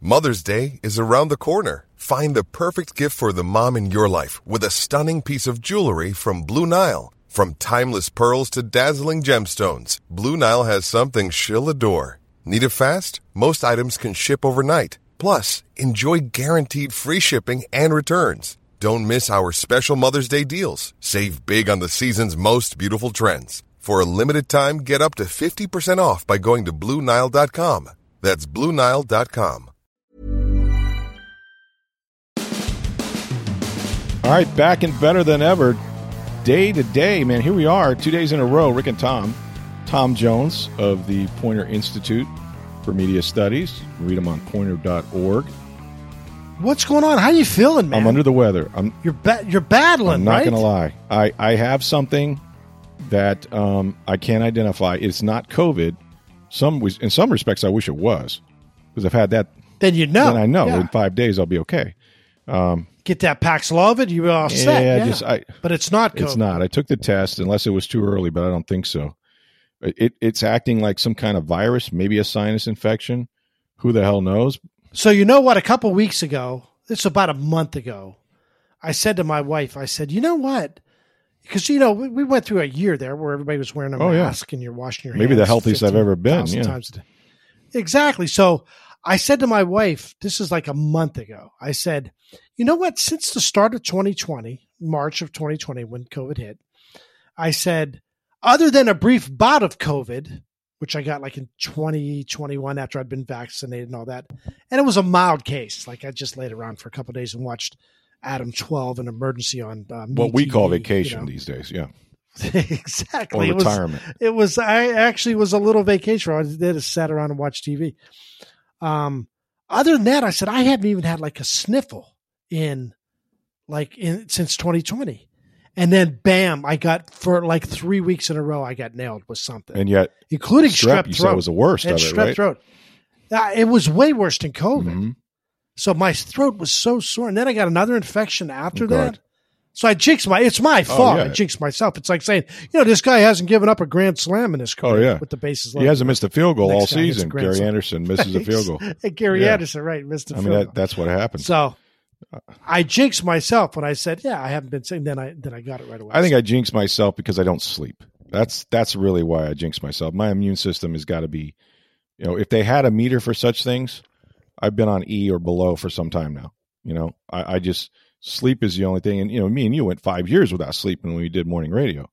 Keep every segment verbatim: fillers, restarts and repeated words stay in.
Mother's Day is around the corner. Find the perfect gift for the mom in your life with a stunning piece of jewelry from Blue Nile. From timeless pearls to dazzling gemstones, Blue Nile has something she'll adore. Need it fast? Most items can ship overnight. Plus, enjoy guaranteed free shipping and returns. Don't miss our special Mother's Day deals. Save big on the season's most beautiful trends. For a limited time, get up to fifty percent off by going to Blue Nile dot com. That's Blue Nile dot com. All right, back and better than ever. Day to day, man, here we are, two days in a row, Rick and Tom. Tom Jones of the Poynter Institute for Media Studies. Read them on poynter dot org. What's going on? How you feeling, man? I'm under the weather. I'm You're ba- you're battling, I'm not right? going to lie. I, I have something that um, I can't identify. It's not COVID. Some In some respects, I wish it was, because I've had that. Then you know. Then I know. Yeah. In five days, I'll be okay. Um, Get that Paxlovid, you're all set. yeah, Yeah, just, I, but it's not COVID. It's not. I took the test, unless it was too early, but I don't think so. It It's acting like some kind of virus, maybe a sinus infection. Who the hell knows? So you know what? A couple weeks ago, it's about a month ago, I said to my wife, I said, you know what? Because, you know, we, we went through a year there where everybody was wearing a oh, mask yeah. and you're washing your hands. Maybe the healthiest I've ever been. Yeah. Times a day. Exactly. So I said to my wife, this is like a month ago, I said, you know what? Since the start of twenty twenty, March of twenty twenty, when COVID hit, I said, other than a brief bout of COVID, which I got like in twenty twenty-one after I'd been vaccinated and all that, and it was a mild case. Like I just laid around for a couple of days and watched Adam twelve, an emergency on uh, what we T V, call vacation you know. these days. Yeah. Exactly. Or retirement. It was, it was, I actually was a little vacation. I did is sat around and watched T V. Um, other than that, I said, I haven't even had like a sniffle in like in since twenty twenty. And then bam, I got for like three weeks in a row, I got nailed with something. And yet, including strep, strep you throat. said was the worst and of it, strep right? throat. Uh, it was way worse than COVID. Mm-hmm. So my throat was so sore. And then I got another infection after Oh, that. God. So I jinxed my, it's my fault. yeah. I jinxed myself. It's like saying, you know, this guy hasn't given up a grand slam in his career Oh, yeah. with the bases He loaded. hasn't missed a field goal Next all guy hits a season. grand Gary slam. Anderson misses a field goal. And Gary Yeah. Anderson, right, missed a I field mean, goal. that, that's what happens. So I jinxed myself when I said, yeah, I haven't been saying, then I, then I got it right away. I think I jinx myself because I don't sleep. That's that's really why I jinx myself. My immune system has got to be, you know, if they had a meter for such things, I've been on E or below for some time now. You know, I, I just, sleep is the only thing. And, you know, me and you went five years without sleeping when we did morning radio.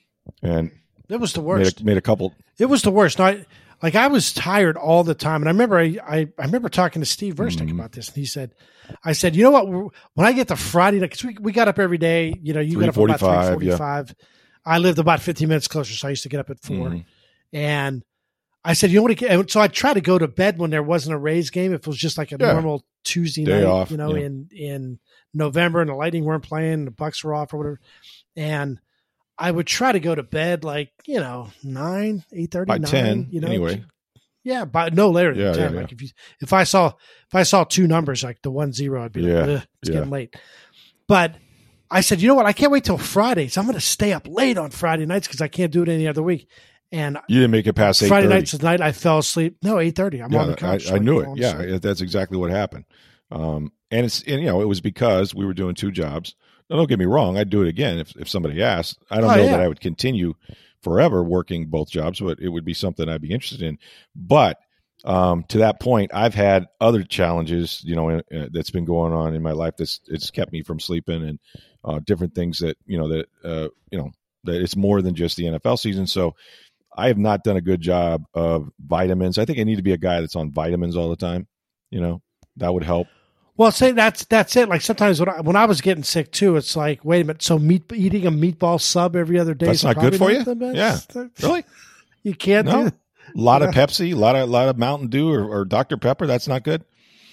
And it was the made worst. a, made a couple. It was the worst. No, I, like I was tired all the time. And I remember, I, I, I remember talking to Steve Verstick Mhm. about this. And he said, I said, you know what, when I get to Friday night, cause we, we got up every day, you know, you got up about three forty-five. I lived about fifteen minutes closer. So I used to get up at four. Mhm. And I said, you know what? And so I tried to go to bed when there wasn't a Rays game. If it was just like a Yeah. normal Tuesday Day night, off, you know, yeah. in, in November and the Lightning weren't playing, and the Bucks were off or whatever. And I would try to go to bed like, you know, nine, eight thirty, By nine, ten, you know, anyway. yeah, but no later than Yeah, ten. yeah, Like if you, if I saw, if I saw two numbers, like the one zero, I'd be Yeah, like, Ugh, it's yeah. getting late. But I said, you know what? I can't wait till Friday. So I'm going to stay up late on Friday nights because I can't do it any other week. And You didn't make it past eight Friday thirty. nights tonight, I fell asleep. No, eight thirty. I'm on the Yeah, couch. I, I like, knew it. falling Yeah, asleep. that's exactly what happened. Um, and it's and, you know, it was because we were doing two jobs. Now, don't get me wrong. I'd do it again if, if somebody asked. I don't Oh, know yeah. that I would continue forever working both jobs, but it would be something I'd be interested in. But um, to that point, I've had other challenges, you know, uh, that's been going on in my life that's it's kept me from sleeping and uh, different things that, you know, that, uh, you know, that it's more than just the N F L season. So I have not done a good job of vitamins. I think I need to be a guy that's on vitamins all the time. You know, that would help. Well, say that's that's it. Like sometimes when I, when I was getting sick too, it's like, wait a minute. So meat eating a meatball sub every other day That's is not good probably for not you? the Yeah. best. Really? You can't No. do A lot of Pepsi, a lot of lot of Mountain Dew or, or Doctor Pepper. That's not good.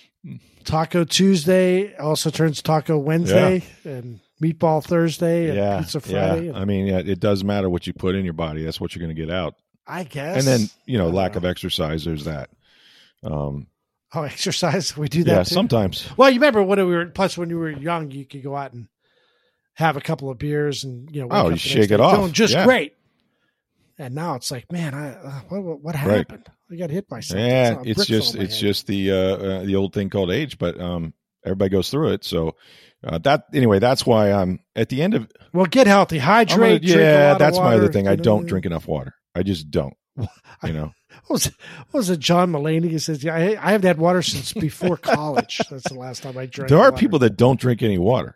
Taco Tuesday also turns Taco Wednesday and Meatball Thursday and Yeah, Pizza Friday. yeah. and- I mean, yeah, it does matter what you put in your body. That's what you're going to get out. I guess. And then, you know, I don't lack know. of exercise. There's that. Um, Oh, exercise. We do that yeah, too. sometimes. Well, you remember when we were, plus when you were young, you could go out and have a couple of beers and, you know, wake Oh, up you the shake next it day off. feeling just Yeah. great. And now it's like, man, I, uh, what, what, what happened? I got hit by something. Yeah, So a it's brick just fell on my it's head. just the uh, uh, the old thing called age, but um, everybody goes through it. So uh, that anyway, that's why I'm at the end of. Well, get healthy, I'm gonna- hydrate. drink a yeah, lot that's of my other water, thing. I you know? don't drink enough water. I just don't. You know, What was, it, what was it? John Mulaney? He says, "Yeah, I, I haven't had water since before college. That's the last time I drank." there are water. people that don't drink any water.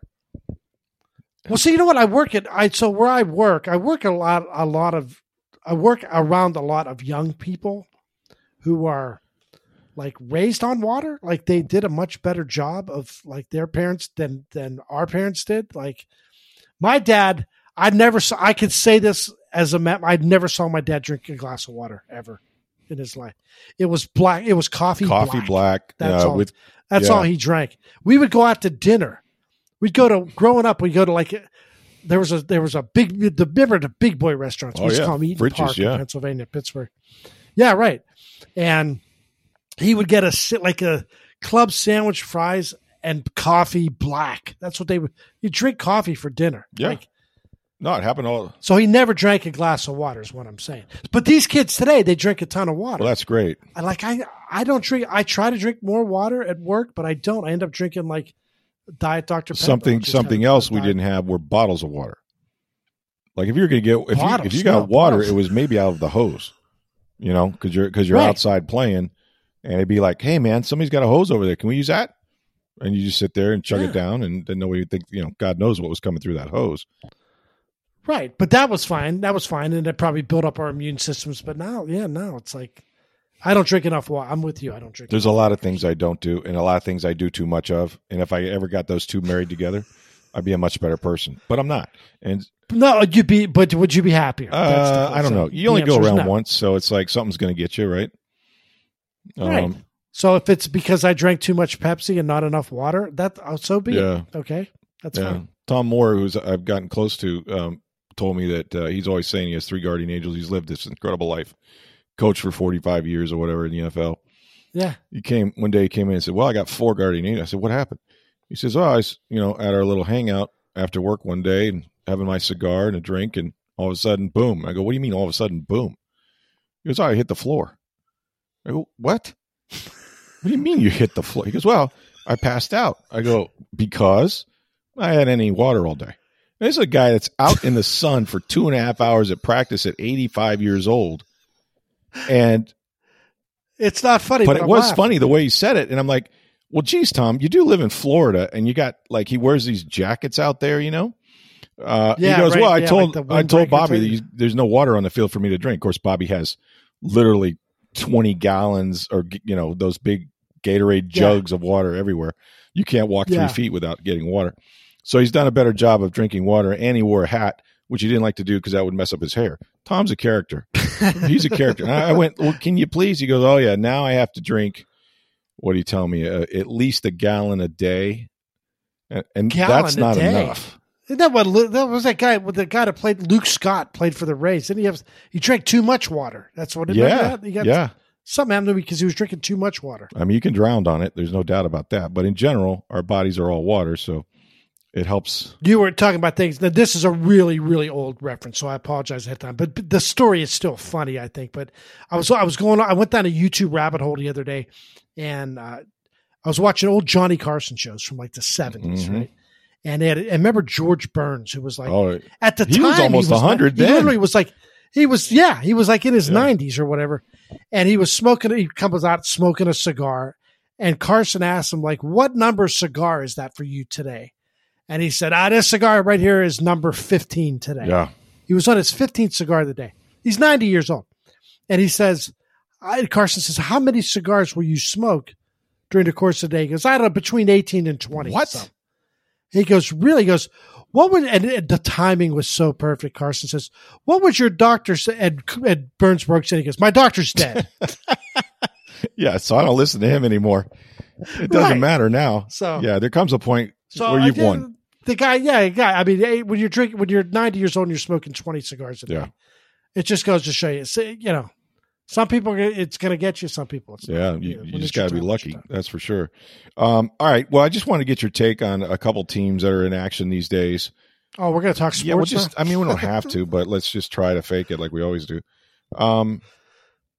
Well, see, you know what? I work at I so where I work, I work a lot, a lot of, I work around a lot of young people who are like raised on water. Like they did a much better job of like their parents than than our parents did. Like my dad, I never saw. I could say this as a man. I never saw my dad drink a glass of water ever in his life. It was black. It was coffee. Coffee black. black. That's uh, all. with That's yeah. all he drank. We would go out to dinner. We'd go to growing up. We'd go to like there was a there was a big the remember the big boy restaurants. Oh, We used to yeah. call them Eaton Fridges, Park yeah. in Pennsylvania, Pittsburgh. Yeah, right. And he would get a si- like a club sandwich, fries, and coffee black. That's what they would. You drink coffee for dinner. Yeah. Like, no, it happened all. so he never drank a glass of water. Is what I'm saying. But these kids today, they drink a ton of water. Well, that's great. I like I I don't drink. I try to drink more water at work, but I don't. I end up drinking like Diet Doctor Pepper. I'll Something just something have a else we Diet- didn't have were bottles of water. Like if you're going to get if you, Bottles, if you got no, water, bottles. it was maybe out of the hose. You know, because you're because you're Right. outside playing, and it'd be like, hey man, somebody's got a hose over there. Can we use that? And you just sit there and chug Yeah. it down, and then nobody would think, you know, God knows what was coming through that hose. Right, but that was fine. That was fine, and it probably built up our immune systems. But now, yeah, now it's like I don't drink enough water. I'm with you. I don't drink. There's a enough lot of water. things I don't do, and a lot of things I do too much of. And if I ever got those two married together, I'd be a much better person. But I'm not. And No, you'd be. But would you be happier? That's the uh, I don't question. know. You The only go answer is around no. once, so it's like something's going to get you, right? Right. Um, So if it's because I drank too much Pepsi and not enough water, that oh, so be Yeah. it. Okay, that's yeah. fine. Tom Moore, who's I've gotten close to, um, told me that uh, he's always saying he has three guardian angels. He's lived this incredible life. Coach for forty-five years or whatever in the N F L. Yeah, He came one day. He came in and said, "Well, I got four guardian angels." I said, "What happened?" He says, "Oh, I was, you know, at our little hangout after work one day and having my cigar and a drink, and all of a sudden, boom." I go, "What do you mean, all of a sudden, boom?" He goes, "Oh, I hit the floor." I go, "What? What do you mean you hit the floor?" He goes, "Well, I passed out." I go, "Because I had any water all day." And this is a guy that's out in the sun for two and a half hours at practice at eighty-five years old, and. it's not funny, But but, it I'm was laughing. funny the way he said it. And I'm like, well, geez, Tom, you do live in Florida and you got like, he wears these jackets out there, you know? Uh, Yeah, he goes, right, well, I yeah, told, like the I told windbreaker Bobby thing. that you- there's no water on the field for me to drink. Of course, Bobby has literally twenty gallons or, you know, those big Gatorade Yeah. jugs of water everywhere. You can't walk Yeah. three feet without getting water. So he's done a better job of drinking water, and he wore a hat, which he didn't like to do because that would mess up his hair. Tom's a character. He's a character. And I went, well, can you please? He goes, oh, yeah, now I have to drink, what do you tell me, uh, at least a gallon a day. And, and Gallon that's a not day? enough. Isn't that what Lu- that was that guy with the guy that played Luke Scott played for the Rays? Didn't he have? He drank too much water. That's what. Remember Yeah. that? He got, Yeah. Something happened to him because he was drinking too much water. I mean, you can drown on it. There's no doubt about that. But in general, our bodies are all water. So it helps. You were talking about things. Now, this is a really, really old reference, so I apologize ahead of time. But, but the story is still funny, I think. But I was I was going. I went down a YouTube rabbit hole the other day, and uh, I was watching old Johnny Carson shows from like the seventies, Mhm. right? And they had, I remember George Burns, who was like Oh, at the he time was almost he was one hundred He then. literally was like he was yeah he was like in his Yeah. nineties or whatever, and he was smoking. He comes out smoking a cigar, and Carson asked him like, "What number cigar is that for you today?" And he said, "Ah, this cigar right here is number fifteen today." yeah. He was on his fifteenth cigar of the day. He's ninety years old, and he says, I, "Carson says, how many cigars will you smoke during the course of the day?" He goes, "I don't know, between eighteen and twenty." What? So, he goes, really? He goes, what would, and, and the timing was so perfect. Carson says, what would your doctor say? And, and Burns Brooks said, he goes, my doctor's dead. Yeah. So I don't listen to him anymore. It doesn't Right. matter now. So- yeah, there comes a point So where I you've did- won. The guy, yeah, guy. I mean, hey, when you're drinking, when you're ninety years old and you're smoking twenty cigars a day, Yeah. it just goes to show you, so, you know, some people, it's going to get you. Some people, it's Yeah, not. you, know, you when just it's your got to be time, it's your lucky. time. That's for sure. Um, all right. Well, I just want to get your take on a couple teams that are in action these days. Oh, we're going to talk sports. yeah, we'll just, now? I mean, we don't have to, but let's just try to fake it like we always do. Um,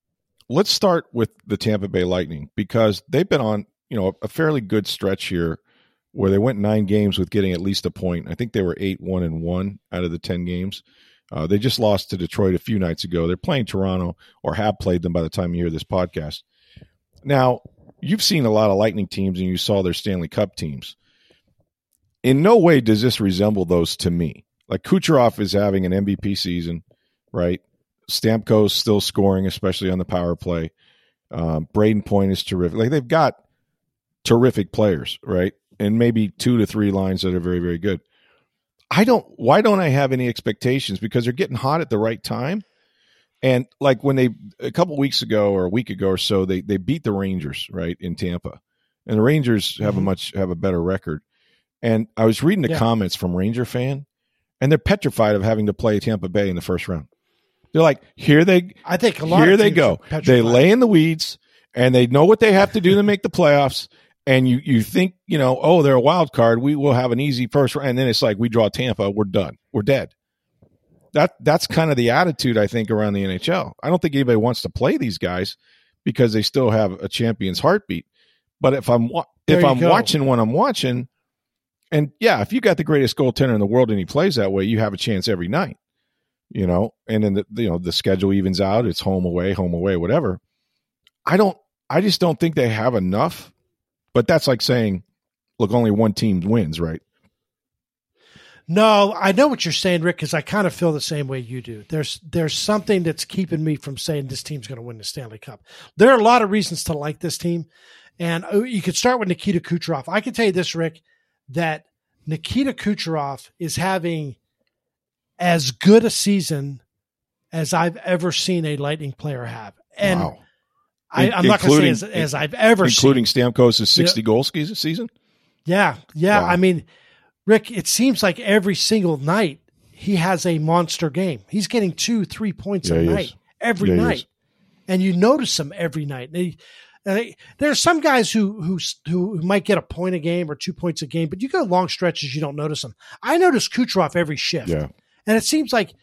let's start with the Tampa Bay Lightning, because they've been on, you know, a fairly good stretch here where they went nine games with getting at least a point. I think they were eight, one, and one out of the ten games. Uh, they just lost to Detroit a few nights ago. They're playing Toronto, or have played them by the time you hear this podcast. Now, you've seen a lot of Lightning teams, and you saw their Stanley Cup teams. In no way does this resemble those to me. Like, Kucherov is having an M V P season, right? Stamkos still scoring, especially on the power play. Um, Braden Point is terrific. Like, they've got terrific players, right? And maybe two to three lines that are very, very good. I don't, why don't I have any expectations? Because they're getting hot at the right time. And like when they, a couple weeks ago or a week ago or so, they, they beat the Rangers, right, in Tampa. And the Rangers have mm-hmm. a much, have a better record. And I was reading the yeah. comments from Ranger fan, and they're petrified of having to play Tampa Bay in the first round. They're like, here they, I think a lot here of they go. They lay in the weeds, and they know what they have to do to make the playoffs. And you, you think, you know, oh, they're a wild card. We will have an easy first round. And then it's like, we draw Tampa. We're done. We're dead. That That's kind of the attitude, I think, around the N H L. I don't think anybody wants to play these guys because they still have a champion's heartbeat. But if I'm, if I'm go. watching what I'm watching, and yeah, if you got the greatest goaltender in the world and he plays that way, you have a chance every night, you know, and then the, you know, the schedule evens out. It's home away, home away, whatever. I don't, I just don't think they have enough. But that's like saying, look, only one team wins, right? No, I know what you're saying, Rick, because I kind of feel the same way you do. There's there's something that's keeping me from saying this team's going to win the Stanley Cup. There are a lot of reasons to like this team, and you could start with Nikita Kucherov. I can tell you this, Rick, that Nikita Kucherov is having as good a season as I've ever seen a Lightning player have. And wow. I, I'm not going to say as, as I've ever including seen. Including Stamkos' sixty yeah. goals season? Yeah, yeah. Wow. I mean, Rick, it seems like every single night he has a monster game. He's getting two, three points yeah, a night, is. every yeah, night. And you notice him every night. They, they, there are some guys who, who, who might get a point a game or two points a game, but you go long stretches, you don't notice them. I notice Kucherov every shift. Yeah. And it seems like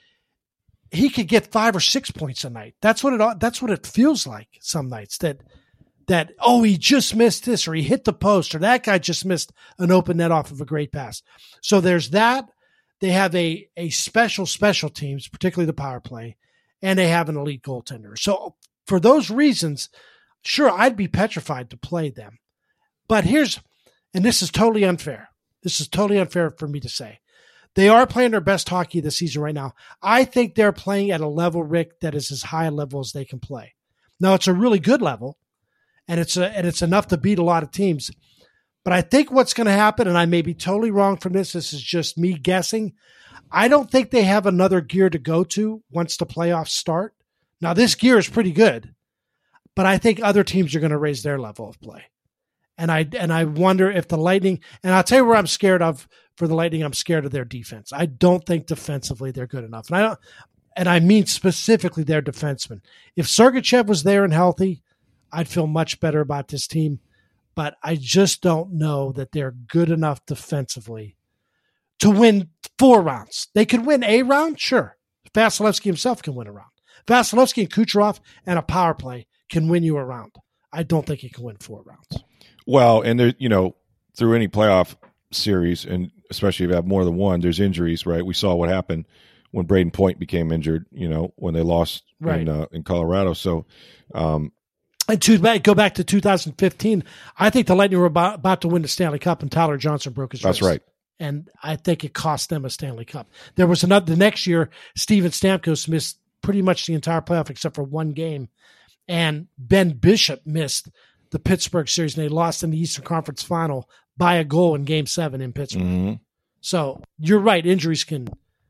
he could get five or six points a night. That's what it. That's what it feels like some nights. That that oh, he just missed this, or he hit the post, or that guy just missed an open net off of a great pass. So there's that. They have a a special special teams, particularly the power play, and they have an elite goaltender. So for those reasons, sure, I'd be petrified to play them. But here's, and this is totally unfair. This is totally unfair for me to say. They are playing their best hockey this season right now. I think they're playing at a level, Rick, that is as high a level as they can play. Now, it's a really good level, and it's a, and it's enough to beat a lot of teams. But I think what's going to happen, and I may be totally wrong from this, this is just me guessing, I don't think they have another gear to go to once the playoffs start. Now, this gear is pretty good, but I think other teams are going to raise their level of play. And I and I wonder if the Lightning, and I'll tell you where I'm scared of for the Lightning, I'm scared of their defense. I don't think defensively they're good enough. And I don't, and I mean specifically their defensemen. If Sergachev was there and healthy, I'd feel much better about this team. But I just don't know that they're good enough defensively to win four rounds. They could win a round, sure. Vasilevsky himself can win a round. Vasilevsky and Kucherov and a power play can win you a round. I don't think he can win four rounds. Well, and there, you know, through any playoff series, and especially if you have more than one, there's injuries, right? We saw what happened when Braden Point became injured, you know, when they lost right. in uh, in Colorado. So, um, and to back, go back to two thousand fifteen, I think the Lightning were about, about to win the Stanley Cup, and Tyler Johnson broke his that's wrist. right. And I think it cost them a Stanley Cup. There was another the next year. Steven Stamkos missed pretty much the entire playoff except for one game, and Ben Bishop missed the Pittsburgh series, and they lost in the Eastern Conference Final by a goal in Game Seven in Pittsburgh. Mm-hmm. So you're right, injuries can.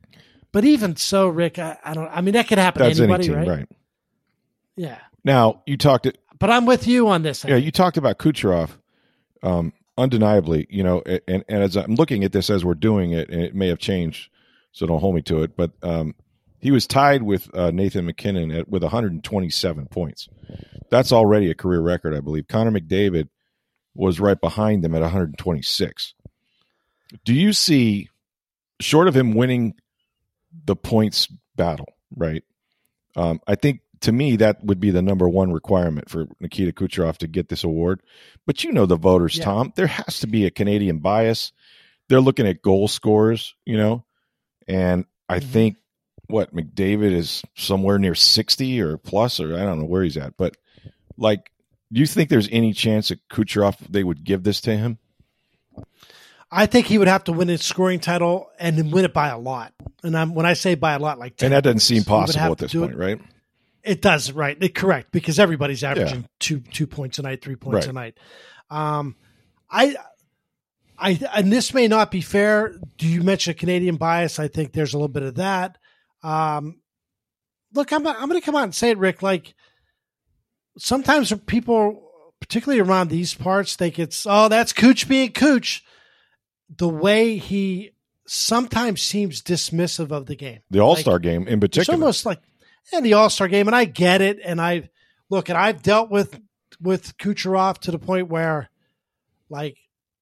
But even so, Rick, I, I don't. I mean, that could happen That's to anybody, any team, right? right? Yeah. Now you talked. To, but I'm with you on this. I yeah, think. you talked about Kucherov. Um, undeniably, you know, and, and as I'm looking at this as we're doing it, and it may have changed, so don't hold me to it, but um, he was tied with uh, Nathan McKinnon at, with one hundred twenty-seven points. That's already a career record, I believe. Connor McDavid was right behind them at one hundred twenty-six. Do you see, short of him winning the points battle, right? Um, I think to me, that would be the number one requirement for Nikita Kucherov to get this award. But you know the voters, yeah. Tom. There has to be a Canadian bias. They're looking at goal scorers, you know, and I mm-hmm. think what McDavid is somewhere near sixty or plus, or I don't know where he's at. But like, do you think there's any chance that Kucherov they would give this to him? I think he would have to win his scoring title and win it by a lot. And I'm, when I say by a lot, like ten and that doesn't points, seem possible at this point, it. right? It does, right? It, correct, because everybody's averaging yeah. two two points a night, three points right. a night. Um, I, I, and this may not be fair. Do you mention a Canadian bias? I think there's a little bit of that. Um, look, I'm I'm going to come out and say it, Rick. Like sometimes people, particularly around these parts, think it's oh that's Cooch being Cooch. The way he sometimes seems dismissive of the game, the All-Star like, game in particular, it's almost like. And the All-Star game, and I get it. And I look, and I've dealt with with Kucherov to the point where, like,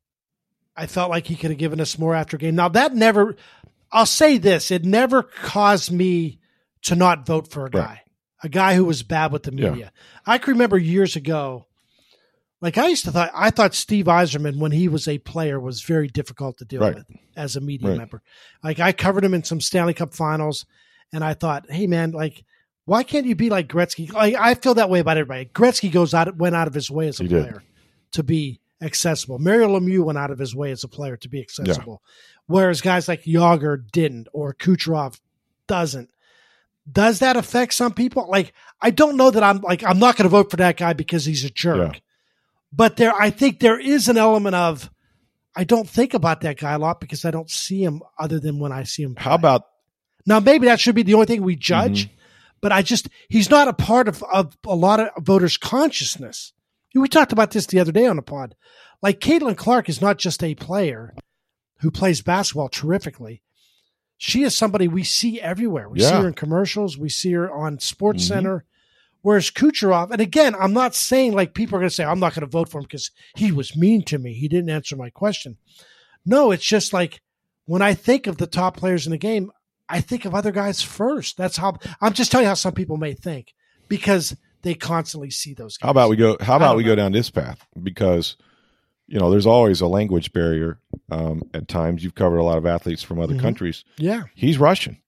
I felt like he could have given us more after game. Now that never, I'll say this, it never caused me to not vote for a guy, right. a guy who was bad with the media. Yeah. I can remember years ago, like I used to thought, I thought Steve Yzerman when he was a player was very difficult to deal right. with as a media right. member. Like I covered him in some Stanley Cup finals. And I thought, hey man, like, why can't you be like Gretzky? Like, I feel that way about everybody. Gretzky goes out, went out of his way as a he player did. to be accessible. Mario Lemieux went out of his way as a player to be accessible, yeah. whereas guys like Yager didn't, or Kucherov doesn't. Does that affect some people? Like, I don't know that I'm like I'm not going to vote for that guy because he's a jerk, yeah. but there, I think there is an element of I don't think about that guy a lot because I don't see him other than when I see him play. How about? Now, maybe that should be the only thing we judge, mm-hmm. but I just, he's not a part of, of a lot of voters' consciousness. We talked about this the other day on the pod. Like, Caitlin Clark is not just a player who plays basketball terrifically. She is somebody we see everywhere. We yeah. see her in commercials. We see her on Sports mm-hmm. Center. Whereas Kucherov, and again, I'm not saying like people are going to say, I'm not going to vote for him because he was mean to me. He didn't answer my question. No, it's just like when I think of the top players in the game, I think of other guys first. That's how I'm just telling you how some people may think because they constantly see those guys. How about we go, how about we know. go down this path? Because, you know, there's always a language barrier. Um, at times you've covered a lot of athletes from other mm-hmm. countries. Yeah. He's Russian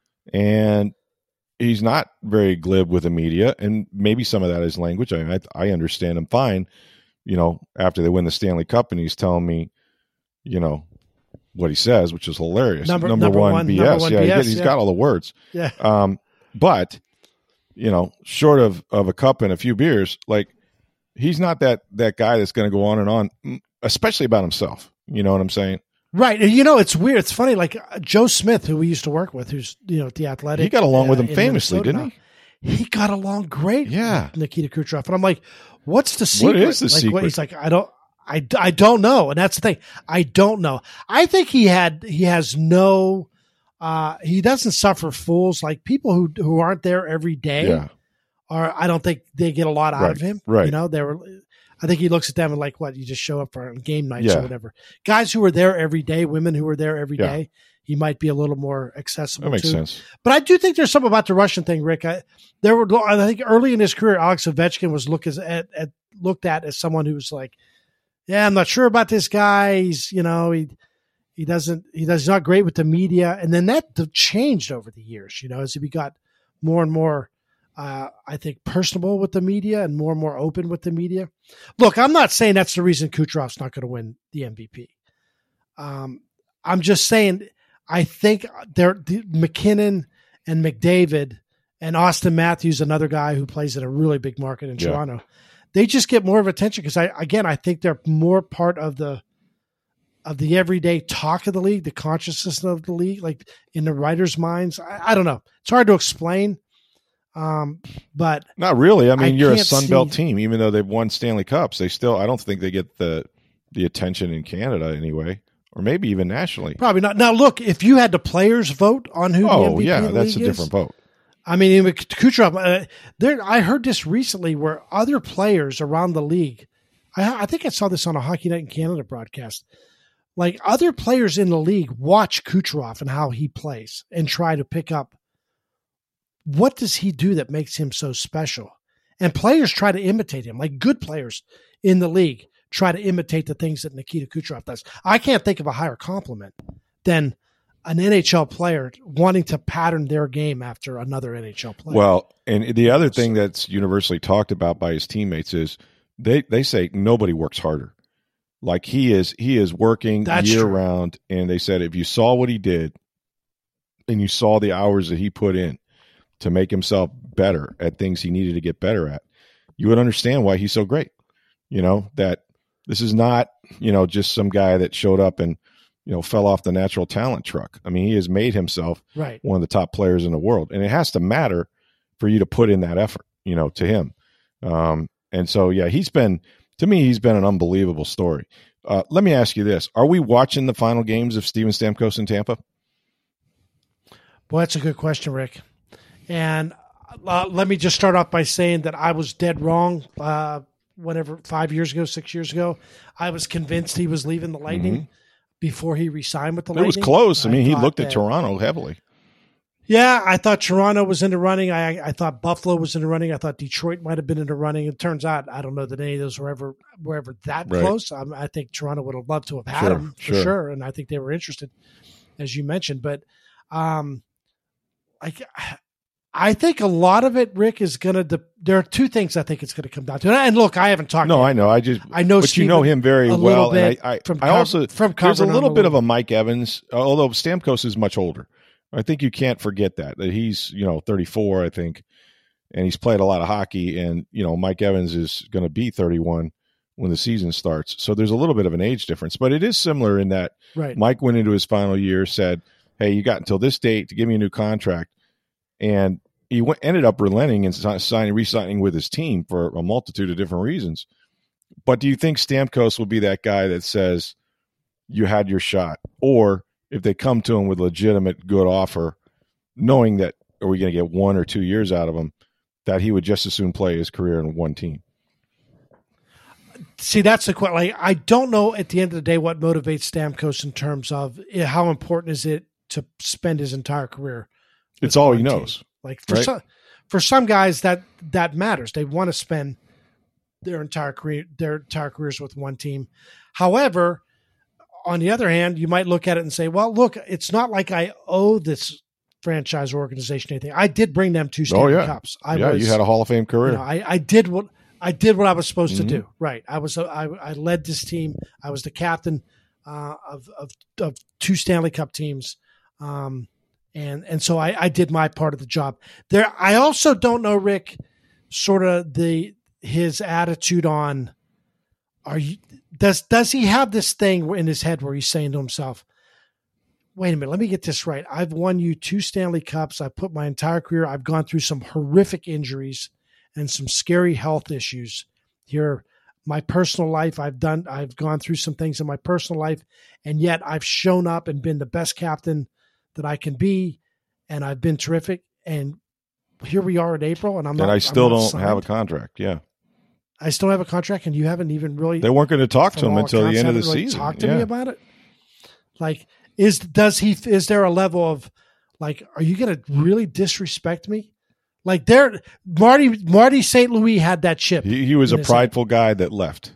and he's not very glib with the media. And maybe some of that is language. I mean, I, I understand him fine, you know, after they win the Stanley Cup and he's telling me, you know, what he says, which is hilarious. Number, number, number one, one B S. Number one yeah, B S, he, he's yeah. got all the words. Yeah. Um, but you know, short of, of a cup and a few beers, like he's not that that guy that's going to go on and on, especially about himself. You know what I'm saying? Right. And you know, it's weird. It's funny. Like uh, Joe Smith, who we used to work with, who's you know at the Athletic, he got along uh, with him famously, Minnesota didn't he? He got along great. Yeah. With Nikita Kucherov, and I'm like, what's the secret? What is the like, secret? What, he's like, I don't. I, I don't know. And that's the thing. I don't know. I think he had, he has no, uh, he doesn't suffer fools like people who, who aren't there every day. Yeah. Or I don't think they get a lot out right. of him. Right. You know, they were, I think he looks at them and like, what, you just show up for game nights yeah. or whatever. Guys who are there every day, women who are there every yeah. day, he might be a little more accessible. That makes to. sense. But I do think there's something about the Russian thing, Rick. I, there were, I think early in his career, Alex Ovechkin was look as, at, at, looked at as someone who's like, yeah, I'm not sure about this guy. He's, you know, he he doesn't he does he's not great with the media, and then that changed over the years. You know, as he got more and more, uh, I think, personable with the media and more and more open with the media. Look, I'm not saying that's the reason Kucherov's not going to win the M V P. Um, I'm just saying I think there McKinnon and McDavid and Austin Matthews, another guy who plays in a really big market in yeah. Toronto. They just get more of attention because I, again, I think they're more part of the, of the everyday talk of the league, the consciousness of the league, like in the writers' minds. I, I don't know. It's hard to explain. Um, but not really. I mean, I you're a Sunbelt see... team, even though they've won Stanley Cups, they still, I don't think they get the, the attention in Canada anyway, or maybe even nationally. Probably not. Now look, if you had the players vote on who oh, the M V P yeah, of the that's a league different is, vote. I mean, Kucherov, uh, there, I heard this recently where other players around the league, I, I think I saw this on a Hockey Night in Canada broadcast, like other players in the league watch Kucherov and how he plays and try to pick up what does he do that makes him so special? And players try to imitate him, like good players in the league try to imitate the things that Nikita Kucherov does. I can't think of a higher compliment than an N H L player wanting to pattern their game after another N H L player. Well, and the other thing that's universally talked about by his teammates is they, they say nobody works harder. Like he is, he is working That's year true. round. And they said, if you saw what he did and you saw the hours that he put in to make himself better at things he needed to get better at, you would understand why he's so great. You know, that this is not, you know, just some guy that showed up and, you know, fell off the natural talent truck. I mean, he has made himself right. one of the top players in the world. And it has to matter for you to put in that effort, you know, to him. Um, and so, yeah, he's been, to me, he's been an unbelievable story. Uh, let me ask you this. Are we watching the final games of Steven Stamkos in Tampa? Well, that's a good question, Rick. And uh, let me just start off by saying that I was dead wrong. Uh, whatever, five years ago, six years ago, I was convinced he was leaving the Lightning mm-hmm. before he re-signed with the it Lightning. It was close. I mean, I he looked at that, Toronto heavily. Yeah, I thought Toronto was in the running. I, I thought Buffalo was in the running. I thought Detroit might have been in the running. It turns out, I don't know that any of those were ever, were ever that right. close. I, I think Toronto would have loved to have had sure, him for sure. sure. And I think they were interested, as you mentioned. But um, I, I think a lot of it, Rick, is going to. De- there are two things I think it's going to come down to. And look, I haven't talked. No, to I know. I just. I know. But Steven you know him very well, and I. I, from I also from there's a little a bit little. of a Mike Evans, although Stamkos is much older. I think you can't forget that that he's you know thirty-four, I think, and he's played a lot of hockey. And you know Mike Evans is going to be thirty-one when the season starts. So there's a little bit of an age difference, but it is similar in that right. Mike went into his final year, said, "Hey, you got until this date to give me a new contract," and he went, ended up relenting and signing, re-signing with his team for a multitude of different reasons. But do you think Stamkos will be that guy that says you had your shot, or if they come to him with a legitimate good offer, knowing that are we going to get one or two years out of him, that he would just as soon play his career in one team? See, that's the question. Like, I don't know at the end of the day what motivates Stamkos in terms of how important is it to spend his entire career. It's all he knows. Team. Like for right? some, for some guys that that matters. They want to spend their entire career, their entire careers with one team. However, on the other hand, you might look at it and say, well, look, it's not like I owe this franchise organization anything. I did bring them two Stanley oh, yeah. Cups. I yeah, was, you had a Hall of Fame career. You know, I, I did what I did what I was supposed mm-hmm. to do. Right. I was I, I led this team. I was the captain uh, of, of of two Stanley Cup teams. Um, and and so I, I did my part of the job. There I also don't know, Rick, sort of the his attitude on are you Does does he have this thing in his head where he's saying to himself, wait a minute, let me get this right. I've won you two Stanley Cups. I've put my entire career. I've gone through some horrific injuries and some scary health issues here. My personal life, I've done, I've gone through some things in my personal life, and yet I've shown up and been the best captain that I can be, and I've been terrific. And here we are in April, and I'm not. And I still don't signed. have a contract. Yeah. I still have a contract, and you haven't even really. They weren't going to talk to him until the end of the really season. Talk to yeah. me about it. Like, is does he? Is there a level of, like, are you going to really disrespect me? Like, there, Marty Marty Saint Louis had that chip. He, he was a prideful head. guy that left.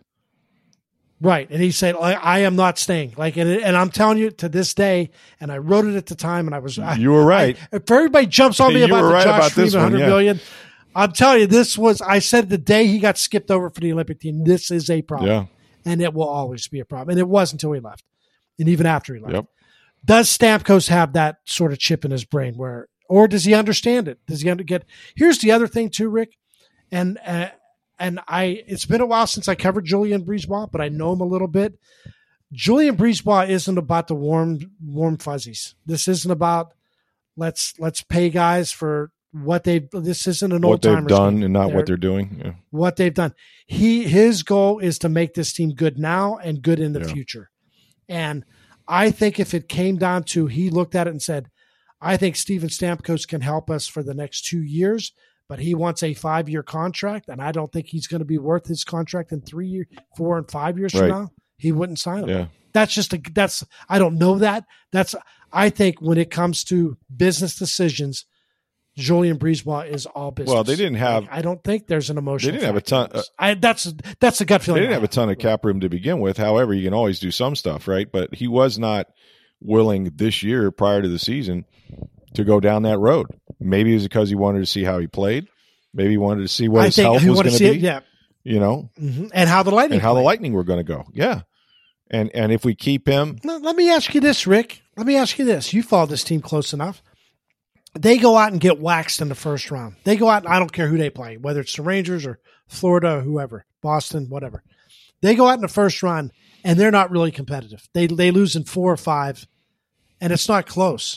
Right, and he said, I, "I am not staying." Like, and, and I'm telling you, to this day, and I wrote it at the time, and I was. I, you were right. I, if everybody jumps on me you about the right Josh about Freeman one, hundred yeah. million. I'm telling you, this was, I said the day he got skipped over for the Olympic team, this is a problem. Yeah. And it will always be a problem. And it was until he left. And even after he left. Yep. Does Stamkos have that sort of chip in his brain where, or does he understand it? Does he under get, here's the other thing too, Rick. And, uh, and I, it's been a while since I covered Julien BriseBois, but I know him a little bit. Julien BriseBois isn't about the warm, warm fuzzies. This isn't about let's, let's pay guys for, what they've, this isn't an old timers what they've done game. and not They're, what they're doing. Yeah. What they've done. He, his goal is to make this team good now and good in the yeah. future. And I think if it came down to, he looked at it and said, I think Steven Stamkos can help us for the next two years, but he wants a five year contract. And I don't think he's going to be worth his contract in three years, four and five years right. from now. He wouldn't sign him. Yeah. That's just a, that's, I don't know that. That's, I think when it comes to business decisions, Julian Breezeball is all business. Well, they didn't have. Like, I don't think there's an emotional. They didn't have a ton. Uh, I, that's that's a gut feeling. They didn't have a ton of cap room to begin with. However, you can always do some stuff, right? But he was not willing this year, prior to the season, to go down that road. Maybe it was because he wanted to see how he played. Maybe he wanted to see what I his think health he was wanted going to to see be. it, yeah. You know, mm-hmm. and how the Lightning and how play. the Lightning were going to go. Yeah, and and if we keep him, now, let me ask you this, Rick. Let me ask you this. You follow this team close enough. They go out and get waxed in the first round. They go out, and I don't care who they play, whether it's the Rangers or Florida or whoever, Boston, whatever. They go out in the first round, and they're not really competitive. They they lose in four or five, and it's not close.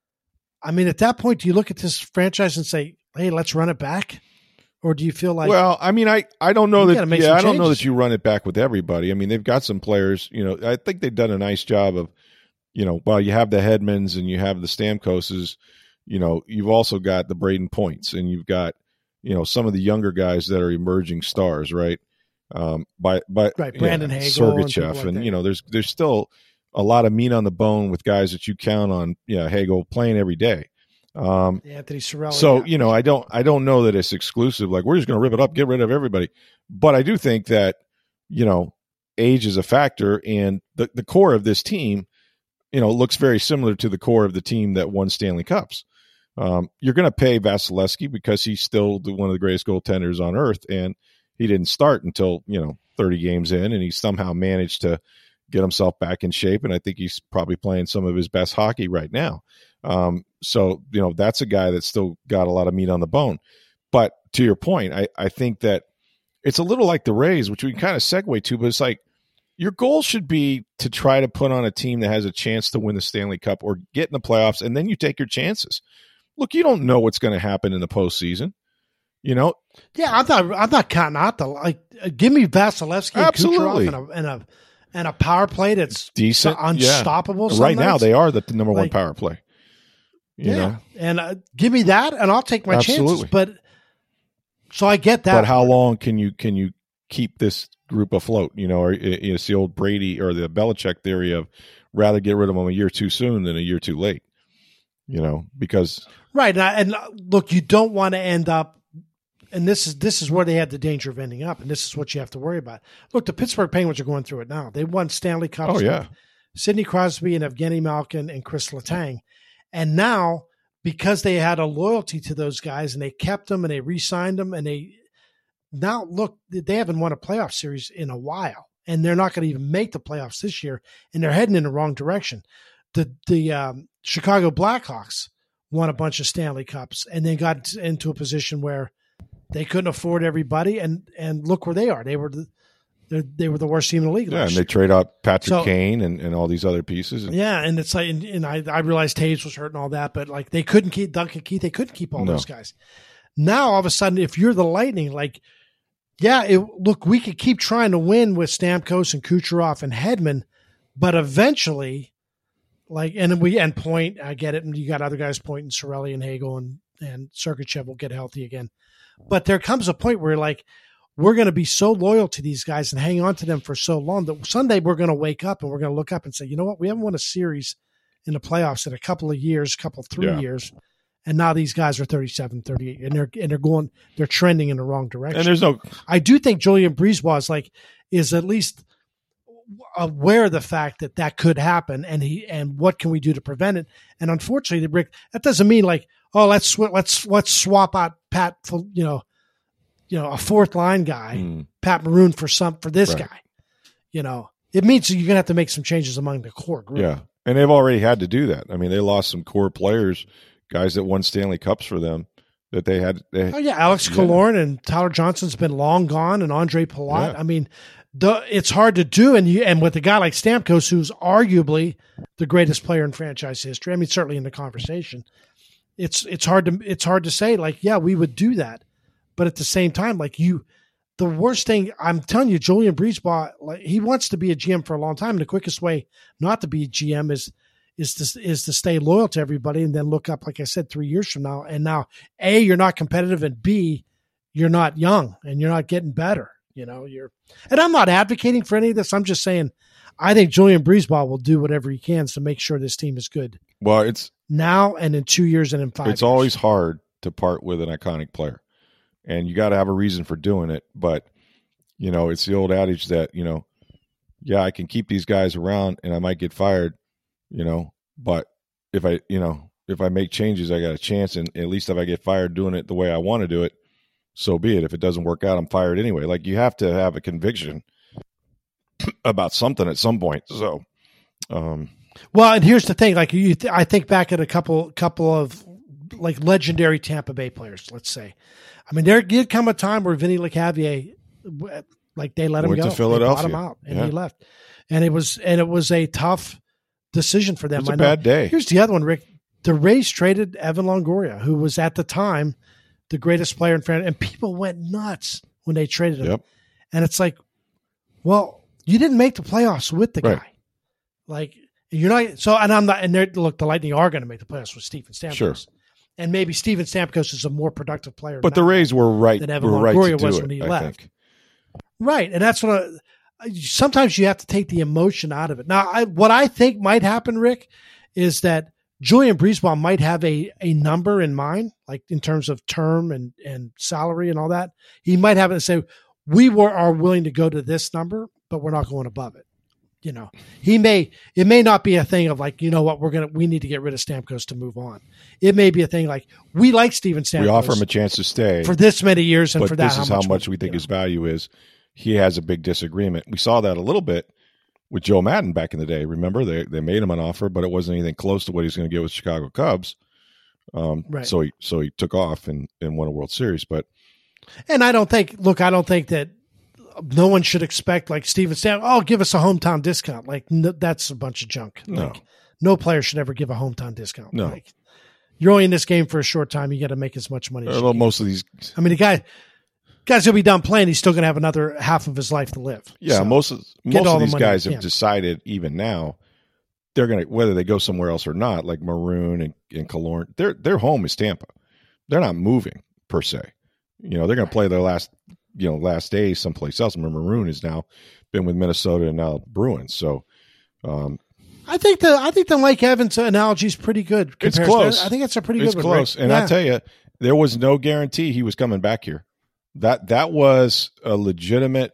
I mean, at that point, do you look at this franchise and say, hey, let's run it back? Or do you feel like, well, I mean, I, I don't know that, yeah, I don't know changes. that you run it back with everybody. I mean, they've got some players, you know, I think they've done a nice job of, you know, well, you have the Hedmans and you have the Stamkoses, you know, you've also got the Braden Points and you've got, you know, some of the younger guys that are emerging stars, right? Um, by, by, right, Brandon yeah, Hagel, Sergachev, and, like and that. you know, there's, there's still a lot of meat on the bone with guys that you count on, yeah, you know, Hagel playing every day. Um, Anthony Cirelli. so, yeah. you know, I don't, I don't know that it's exclusive. Like we're just going to rip it up, get rid of everybody. But I do think that, you know, age is a factor, and the, the core of this team, you know, looks very similar to the core of the team that won Stanley Cups. Um, you're going to pay Vasilevsky because he's still the, one of the greatest goaltenders on earth, and he didn't start until, you know, thirty games in, and he somehow managed to get himself back in shape. And I think he's probably playing some of his best hockey right now. Um, so, you know, that's a guy that's still got a lot of meat on the bone. But to your point, I, I think that it's a little like the Rays, which we kind of segue to, but it's like your goal should be to try to put on a team that has a chance to win the Stanley Cup or get in the playoffs, and then you take your chances. Look, you don't know what's going to happen in the postseason. You know? Yeah, I'm not. I'm not counting out the like. Uh, give me Vasilevsky and Absolutely. Kucherov and a, and a and a power play that's Decent, unstoppable. Yeah. Right now, nights. they are the number Like, one power play. You yeah, know? and uh, give me that, and I'll take my Absolutely. chances. But so I get that. But how long can you can you keep this group afloat? You know, or it's the old Brady or the Belichick theory of rather get rid of them a year too soon than a year too late. You know, because right, and, I, and look, you don't want to end up. And this is this is where they had the danger of ending up, and this is what you have to worry about. Look, the Pittsburgh Penguins are going through it now. They won Stanley Cups. Oh yeah, with Sidney Crosby and Evgeny Malkin and Chris Letang, and now because they had a loyalty to those guys and they kept them and they re-signed them, and they now look they haven't won a playoff series in a while, and they're not going to even make the playoffs this year, and they're heading in the wrong direction. The the um, Chicago Blackhawks won a bunch of Stanley Cups and then got into a position where they couldn't afford everybody, and and look where they are. They were the they were the worst team in the league. Yeah, last and they year. trade out Patrick So- Kane and, and all these other pieces. And, Yeah, and it's like, and, and I I realized Taves was hurt and all that, but like they couldn't keep Duncan Keith. They couldn't keep all No. those guys. Now all of a sudden, if you're the Lightning, like, yeah, it, look, we could keep trying to win with Stamkos and Kucherov and Hedman, but eventually, like, and we and Point, I get it, and you got other guys, Point and Cirelli and Hagel and and Sergachev will get healthy again. But there comes a point where, like, we're going to be so loyal to these guys and hang on to them for so long that someday we're going to wake up and we're going to look up and say, you know what, we haven't won a series in the playoffs in a couple of years, couple three Yeah. years, and now these guys are thirty-seven, thirty-eight, and they're and they're going, they're trending in the wrong direction. and there's no I do think Julian Breezeball is like is at least aware of the fact that that could happen, and he and what can we do to prevent it? And unfortunately, Rick, that doesn't mean like, oh, let's sw- let's let's swap out Pat, for, you know, you know, a fourth line guy, Mm. Pat Maroon for some for this Right. guy. You know, it means you're gonna have to make some changes among the core group. yeah, and they've already had to do that. I mean, they lost some core players, guys that won Stanley Cups for them that they had. They, Oh yeah, Alex Yeah. Killorn and Tyler Johnson's been long gone, and Andre Palat. Yeah. I mean, the, it's hard to do, and you and with a guy like Stamkos, who's arguably the greatest player in franchise history. I mean, certainly in the conversation. It's it's hard to it's hard to say like, yeah, we would do that, but at the same time, like you, the worst thing I'm telling you, Julian Breezeball, like he wants to be a G M for a long time. And the quickest way not to be a G M is is to is to stay loyal to everybody and then look up, like I said, three years from now. And now, A, you're not competitive, and B, you're not young and you're not getting better. You know, you're, and I'm not advocating for any of this. I'm just saying, I think Julian Breezeball will do whatever he can to make sure this team is good well, it's now and in two years and in five. it's years. always hard to part with an iconic player. And you got to have a reason for doing it. But, you know, it's the old adage that, you know, yeah, I can keep these guys around and I might get fired, you know, but if I, you know, if I make changes, I got a chance. And at least if I get fired doing it the way I want to do it, so be it. If it doesn't work out, I'm fired anyway. Like, you have to have a conviction about something at some point. So, um, well, and here's the thing, like you, th- I think back at a couple, couple of like legendary Tampa Bay players, let's say. I mean, there did come a time where Vinny LeCavier, like they let him Went go, to Philadelphia. they bought him out, and Yeah. he left, and it was and it was a tough decision for them. It was a I know. bad day. Here's the other one, Rick. The Rays traded Evan Longoria, who was at the time the greatest player in France, and people went nuts when they traded him. Yep. And it's like, well, you didn't make the playoffs with the Right. guy, like you're not. So, and I'm not. And they're, look, the Lightning are going to make the playoffs with Steven Stamkos. Sure. And maybe Steven Stamkos is a more productive player. But the now Rays were right. than Evan Were right Longoria to do was it, when he I left. think. Right. And that's what I, sometimes you have to take the emotion out of it. Now, I, what I think might happen, Rick, is that Julian Breezeball might have a, a number in mind, like in terms of term and, and salary and all that. He might have it and say, we were are willing to go to this number, but we're not going above it. You know, he may, it may not be a thing of like, you know what, we're going to, we need to get rid of Stamkos to move on. It may be a thing like, we like Steven Stamkos. We offer him a chance to stay for this many years. And but for that, this is how much we think his value is. He has a big disagreement. We saw that a little bit with Joe Madden back in the day. Remember, they they made him an offer, but it wasn't anything close to what he's going to get with Chicago Cubs. Um, Right. So he so he took off and, and won a World Series. But And I don't think, look, I don't think that no one should expect like Steven Stamkos, oh, give us a hometown discount. Like no, that's a bunch of junk. No. Like, no player should ever give a hometown discount. No. Like, you're only in this game for a short time. You got to make as much money as you although can. most of these, I mean, the guy, guy's going to be done playing. He's still going to have another half of his life to live. yeah, So, most of get most all of the these money guys you have can. decided even now they're going to, whether they go somewhere else or not, like Maroon and, and Killorn, their their home is Tampa. They're not moving per se. You know, they're going to play their last, you know, last days someplace else. Remember, Maroon has now been with Minnesota and now Bruins. So, um, I think the I think the Mike Evans analogy is pretty good. It's comparison. close. I think it's a pretty it's good one. close. Rick. And Yeah. I tell you, there was no guarantee he was coming back here. That that was a legitimate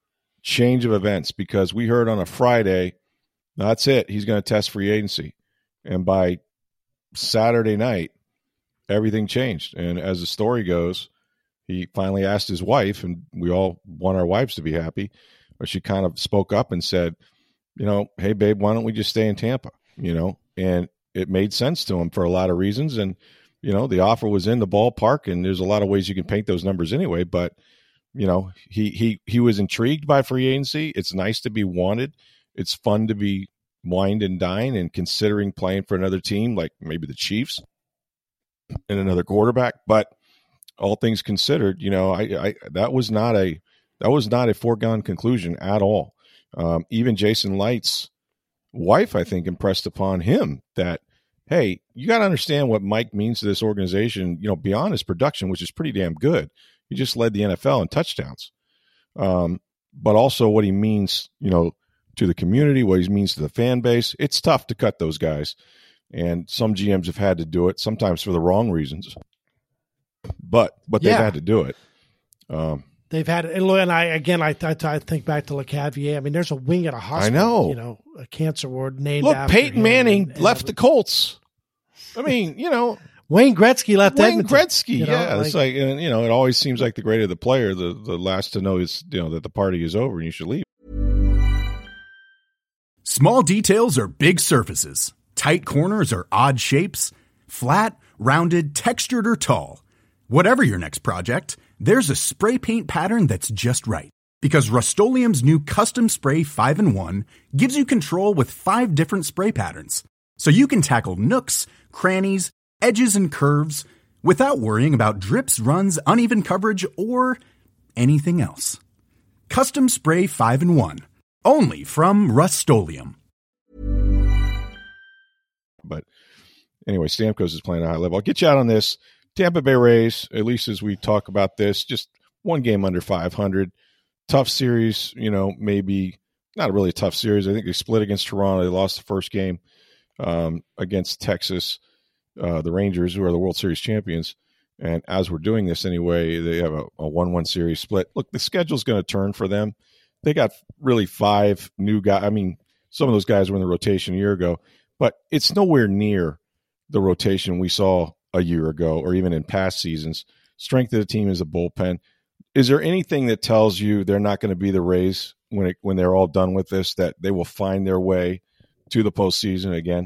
change of events because we heard on a Friday, that's it. He's going to test free agency. And by Saturday night, everything changed. And as the story goes, he finally asked his wife, and we all want our wives to be happy, but she kind of spoke up and said, you know, hey, babe, why don't we just stay in Tampa? You know, and it made sense to him for a lot of reasons. And, you know, the offer was in the ballpark, and there's a lot of ways you can paint those numbers anyway. But, you know, he he he was intrigued by free agency. It's nice to be wanted. It's fun to be wined and dined and considering playing for another team, like maybe the Chiefs and another quarterback. But all things considered, you know, I, I that was not a that was not a foregone conclusion at all. Um, even Jason Light's wife, I think, impressed upon him that, hey, you got to understand what Mike means to this organization, you know, beyond his production, which is pretty damn good. He just led the N F L in touchdowns. Um, but also what he means, you know, to the community, what he means to the fan base. It's tough to cut those guys. And some G Ms have had to do it, sometimes for the wrong reasons. But but they've Yeah. had to do it. Um, They've had it. And I, again, I, I, I think back to LeCavier. I mean, there's a wing at a hospital. know. You know, a cancer ward named look, after Peyton him. Manning And- and left the Colts. I mean, you know, Wayne Gretzky left Wayne Edmonton, Gretzky, you know, yeah. It's like, and, you know, it always seems like the greater the player, the, the last to know is, you know, that the party is over and you should leave. Small details are big surfaces. Tight corners are odd shapes. Flat, rounded, textured, or tall. Whatever your next project, there's a spray paint pattern that's just right. Because Rust-Oleum's new Custom Spray five in one gives you control with five different spray patterns. So you can tackle nooks, crannies, edges, and curves without worrying about drips, runs, uneven coverage, or anything else. Custom Spray five in one. Only from Rust-Oleum. But anyway, Stamkos is playing at a high level. I'll get you out on this. Tampa Bay Rays, at least as we talk about this, just one game under five hundred. Tough series, you know, maybe not really a tough series. I think they split against Toronto. They lost the first game um, against Texas, uh, the Rangers, who are the World Series champions. And as we're doing this anyway, they have a, a one one series split. Look, the schedule's going to turn for them. They got really five new guys. I mean, some of those guys were in the rotation a year ago, but it's nowhere near the rotation we saw a year ago or even in past seasons. Strength of the team is a bullpen. Is there anything that tells you they're not going to be the Rays when it, when they're all done with this, that they will find their way to the postseason again?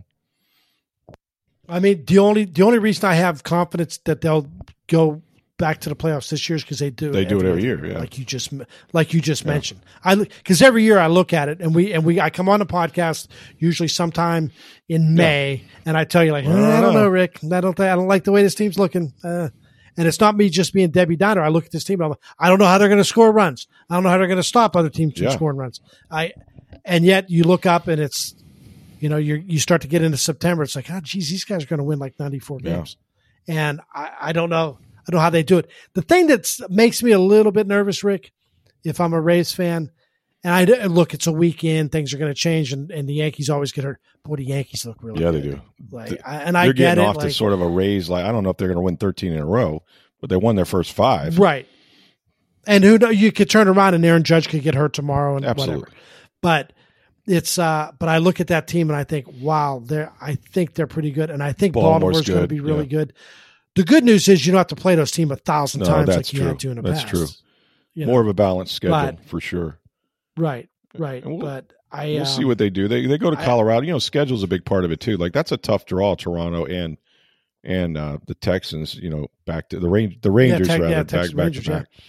I mean, the only the only reason I have confidence that they'll go back to the playoffs this year is because they do. They it do it every year, year, yeah. Like you just like you just yeah. mentioned. I because every year I look at it and we and we I come on the podcast usually sometime in May yeah. and I tell you like, oh, I don't know, Rick. I don't I don't like the way this team's looking. Uh, and it's not me just being Debbie Downer. I look at this team and I'm like, I don't know how they're going to score runs. I don't know how they're going to stop other teams from yeah. scoring runs. I and yet you look up and it's. You know, you you start to get into September. It's like, oh, geez, these guys are going to win like ninety-four games. Yeah. And I, I don't know. I don't know how they do it. The thing that makes me a little bit nervous, Rick, if I'm a Rays fan, and I and look, it's a weekend, things are going to change, and, and the Yankees always get hurt. Boy, the Yankees look really yeah, good. they do. Like, the, I, and I they're get getting it, off like, to sort of a Rays. Like I don't know if they're going to win thirteen in a row, but they won their first five. Right. And who know, you could turn around and Aaron Judge could get hurt tomorrow and Absolutely. whatever. But it's uh, but I look at that team and I think, wow, they're I think they're pretty good, and I think Baltimore's, Baltimore's going to be really yeah. good. The good news is you don't have to play those teams a thousand no, times that's like you true. had to in the that's past. true. You More know? of a balanced schedule but, for sure. Right, right. We'll, but I we'll um, see what they do. They they go to I, Colorado. You know, schedule's a big part of it too. Like that's a tough draw, Toronto and and uh, the Texans. You know, back to the range the Rangers yeah, te- rather yeah, back Texas back Rangers, to back. Yeah.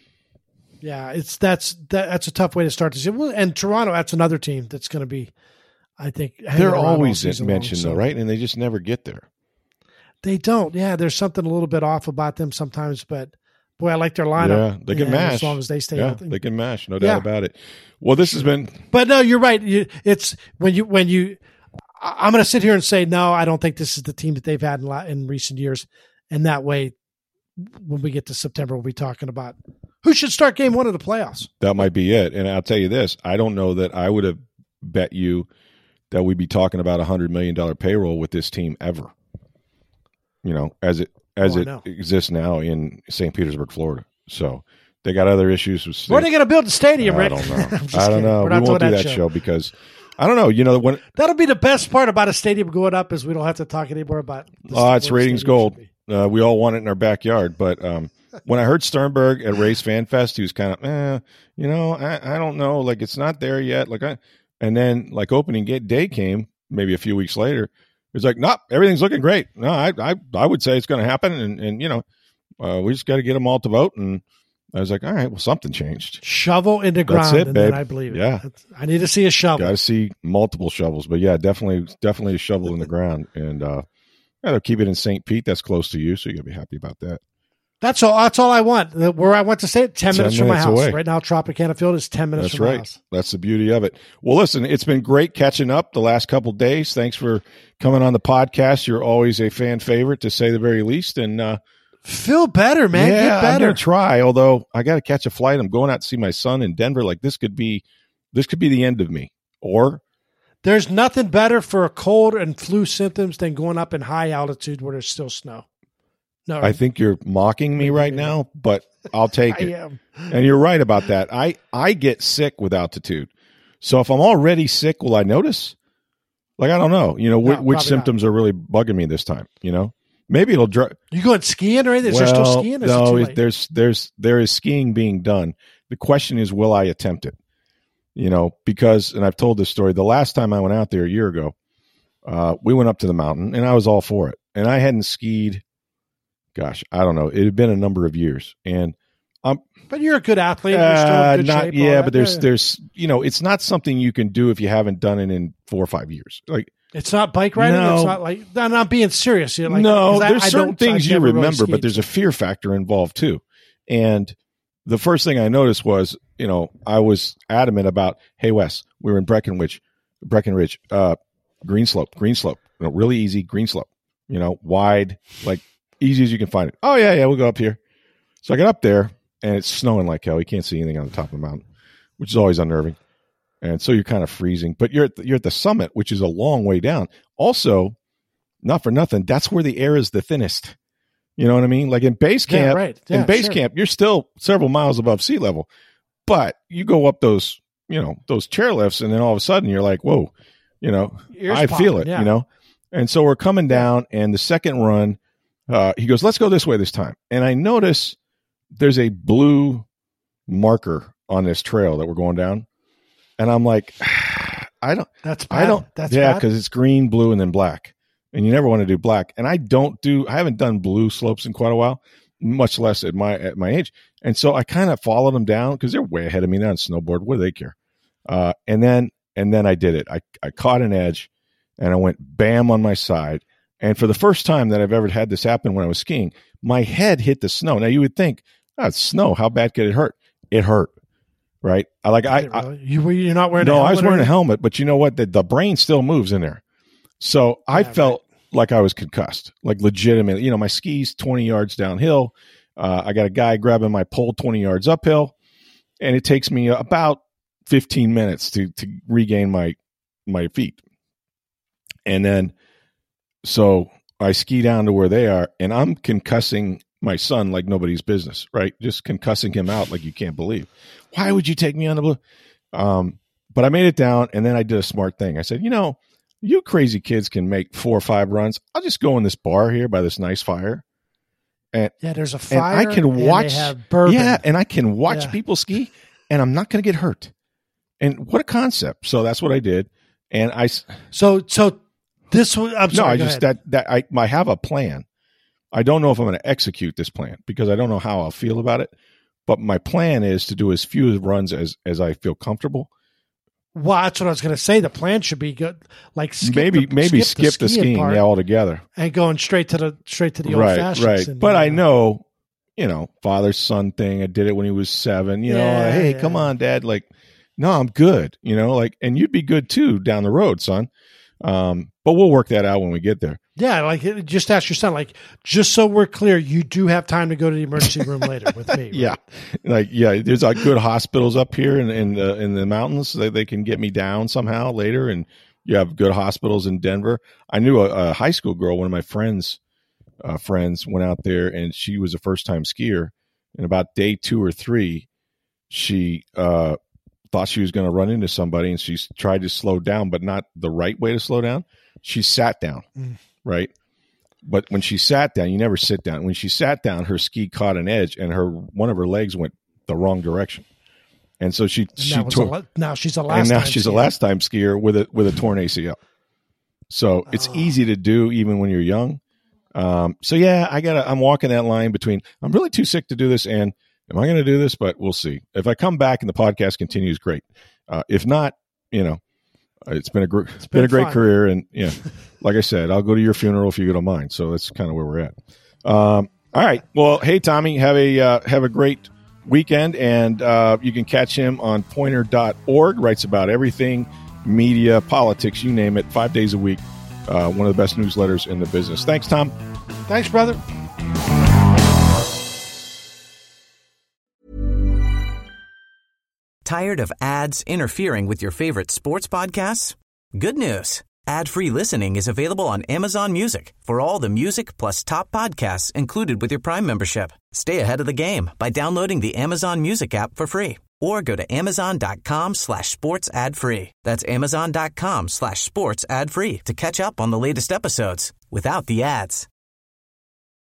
Yeah, it's that's that, that's a tough way to start the season. And Toronto, that's another team that's going to be, I think, they're always mentioned long, though, so. right? And they just never get there. They don't. Yeah, there's something a little bit off about them sometimes, but boy, I like their lineup. Yeah, they can yeah, mash as long as they stay yeah, healthy. They can mash, no doubt yeah. about it. Well, this has been. But no, you're right. You, it's when you when you. I'm going to sit here and say no. I don't think this is the team that they've had in, in recent years, and that way, when we get to September, we'll be talking about who should start game one of the playoffs. That might be it. And I'll tell you this: I don't know that I would have bet you that we'd be talking about a hundred million dollar payroll with this team ever. You know, as it as oh, it exists now in Saint Petersburg, Florida. So they got other issues with. Where are they going to build the stadium, Rick? I don't know. I don't kidding. know. We won't do that show. show because I don't know. You know when that'll be the best part about a stadium going up is we don't have to talk anymore about. Oh, uh, it's ratings gold. Uh, we all want it in our backyard, but um, when I heard Sternberg at Rays Fan Fest, he was kind of, eh, you know, I, I don't know, like it's not there yet. Like, I, and then like opening day came maybe a few weeks later. It was like, nope, everything's looking great. No, I I, I would say it's going to happen, and and you know, uh, we just got to get them all to vote. And I was like, all right, well, something changed. Shovel in the ground, That's it, and babe. then I believe it. Yeah, That's, I need to see a shovel. Got to see multiple shovels, but yeah, definitely, definitely a shovel in the ground, and. uh Yeah, they'll keep it in Saint Pete. That's close to you, so you'll be happy about that. That's all. That's all I want. Where I want to stay, ten, ten minutes from my house. Away. Right now, Tropicana Field is ten minutes That's from right. my house. That's the beauty of it. Well, listen, it's been great catching up the last couple of days. Thanks for coming on the podcast. You're always a fan favorite, to say the very least. And uh, feel better, man. Yeah, Get better. I'm gonna try. Although I got to catch a flight. I'm going out to see my son in Denver. Like this could be, this could be the end of me. Or. There's nothing better for a cold and flu symptoms than going up in high altitude where there's still snow. No, I think you're mocking me right now, but I'll take it. I am. And you're right about that. I, I get sick with altitude. So if I'm already sick, will I notice? Like, I don't know. You know, No, wh- which symptoms not. are really bugging me this time, you know? Maybe it'll drive. You going skiing or anything? Is well, there still skiing? Or is no, it too it, late? there's, there's, there is skiing being done. The question is, will I attempt it? You know, because, and I've told this story, the last time I went out there a year ago, uh, we went up to the mountain and I was all for it. And I hadn't skied, gosh, I don't know. It had been a number of years. And I'm, but you're a good athlete. You're uh, still in good not, shape. yeah, but there's, yeah. there's, you know, it's not something you can do if you haven't done it in four or five years. Like, it's not bike riding. No. It's not like, I'm not being serious. You're like, no, 'cause I- there's I certain don't- things I've you never really remember, skied. but there's a fear factor involved too. And the first thing I noticed was, you know, I was adamant about, hey, Wes, we were in Breckenridge, Breckenridge, uh, green slope, green slope, you know, really easy green slope, you know, wide, like easy as you can find it. Oh, yeah, yeah, we'll go up here. So I get up there, and it's snowing like hell. You can't see anything on the top of the mountain, which is always unnerving. And so you're kind of freezing. But you're at the, you're at the summit, which is a long way down. Also, not for nothing, that's where the air is the thinnest. You know what I mean? Like in base camp, Yeah, right. Yeah, in base sure. camp, you're still several miles above sea level, but you go up those, you know, those chairlifts, and then all of a sudden you're like, whoa, you know, Ears I popping, feel it, yeah. you know? And so we're coming down, and the second run, uh, he goes, let's go this way this time. And I notice there's a blue marker on this trail that we're going down. And I'm like, I don't, That's bad. I don't, That's yeah, bad. because it's green, blue, and then black. And you never want to do black. And I don't do, I haven't done blue slopes in quite a while, much less at my at my age. And so I kind of followed them down because they're way ahead of me now on snowboard. What do they care? Uh, and then and then I did it. I, I caught an edge, and I went bam on my side. And for the first time that I've ever had this happen when I was skiing, my head hit the snow. Now you would think, oh, it's snow. How bad could it hurt? It hurt, right? I like I, I Really? you were you're not wearing. a no, helmet I was or wearing a anything? helmet, but you know what? The, the brain still moves in there. So I Yeah, felt like I was concussed, like legitimately. You know, my skis twenty yards downhill. Uh, I got a guy grabbing my pole twenty yards uphill, and it takes me about fifteen minutes to to regain my my feet. And then, so I ski down to where they are, and I'm concussing my son like nobody's business, right? Just concussing him out like you can't believe. Why would you take me on the blue? Um, but I made it down, and then I did a smart thing. I said, you know, you crazy kids can make four or five runs. I'll just go in this bar here by this nice fire. And, Yeah, there's a and fire. I can and watch, they have bourbon. yeah, and I can watch Yeah. people ski, and I'm not going to get hurt. And what a concept! So that's what I did, and I s- So so this was. I'm no, sorry. I go just ahead. that that I, I have a plan. I don't know if I'm going to execute this plan because I don't know how I'll feel about it. But my plan is to do as few runs as as I feel comfortable. Well, that's what I was going to say. The plan should be good. Like skip maybe the, maybe skip, skip the skiing, part yeah, altogether. and going straight to the straight to the old Right, fashions. right. And, But uh, I know, you know, father son thing. I did it when he was seven. You know, Yeah, hey, yeah. come on, Dad. Like, no, I'm good. You know, like, and you'd be good too down the road, son. Um, but we'll work that out when we get there. Yeah, like it- just ask your son. Like, just so we're clear, you do have time to go to the emergency room later with me. Right? Yeah, like yeah, there's like good hospitals up here in in the in the mountains that they can get me down somehow later, and you have good hospitals in Denver. I knew a, a high school girl, one of my friends, uh, friends went out there, and she was a first time skier. And about day two or three, she uh, thought she was going to run into somebody, and she tried to slow down, but not the right way to slow down. She sat down, Mm. right? But when she sat down, you never sit down. When she sat down, her ski caught an edge, and her one of her legs went the wrong direction, and so she And she that was a tore. le- now she's a last. And now time she's a skier. last time skier with a with a torn A C L. So it's Oh. easy to do even when you're young. Um, so yeah, I gotta. I'm walking that line between I'm really too sick to do this, and am I going to do this? But we'll see. If I come back and the podcast continues, great. Uh, if not, you know, it's been a gr- it's been, been a great fun. career, and yeah, like I said, I'll go to your funeral if you don't mind. So that's kind of where we're at. Um, all right. Well, hey Tommy, have a uh, have a great weekend, and uh, you can catch him on pointer dot org. Writes about everything, media, politics, you name it, five days a week. Uh, one of the best newsletters in the business. Thanks, Tom. Thanks, brother. Tired of ads interfering with your favorite sports podcasts? Good news. Ad-free listening is available on Amazon Music for all the music plus top podcasts included with your Prime membership. Stay ahead of the game by downloading the Amazon Music app for free or go to amazon.com slash sports ad free. That's amazon.com slash sports ad free to catch up on the latest episodes without the ads.